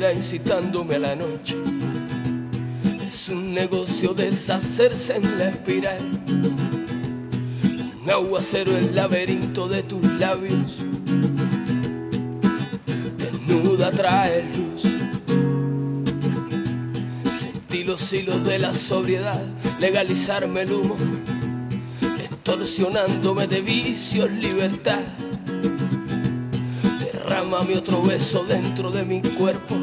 vida incitándome a la noche. Es un negocio deshacerse en la espiral. Un aguacero, el laberinto de tus labios. Desnuda trae luz. Sentí los hilos de la sobriedad, legalizarme el humo, extorsionándome de vicios libertad. Derrámame otro beso dentro de mi cuerpo.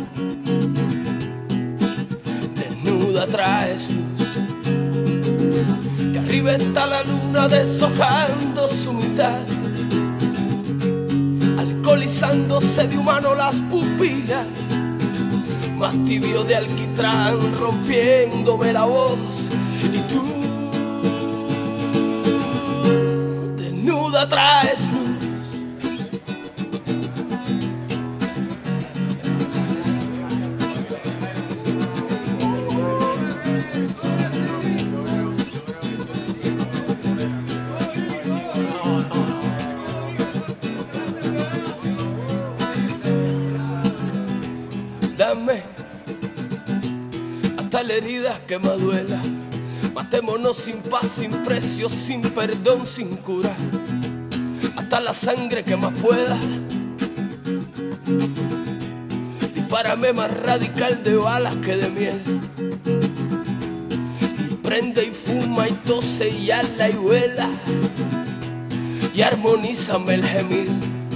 Desnuda traes luz. Que arriba está la luna deshojando su mitad, alcoholizándose de humano las pupilas, más tibio de alquitrán rompiéndome la voz. Y tú desnuda traes luz. Dame hasta la herida que me duela. Matémonos sin paz, sin precio, sin perdón, sin cura. Hasta la sangre que más pueda. Dispárame más radical de balas que de miel. Y prende y fuma y tose y ala y vuela. Y armonízame el gemir.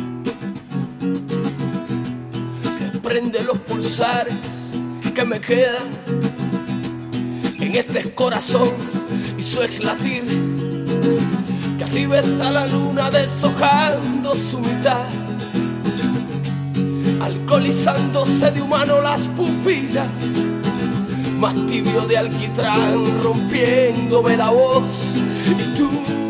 Prende los pulsares que me quedan en este corazón y su exlatir. Que arriba está la luna deshojando su mitad, alcoholizándose de humano las pupilas, más tibio de alquitrán rompiéndome la voz. Y tú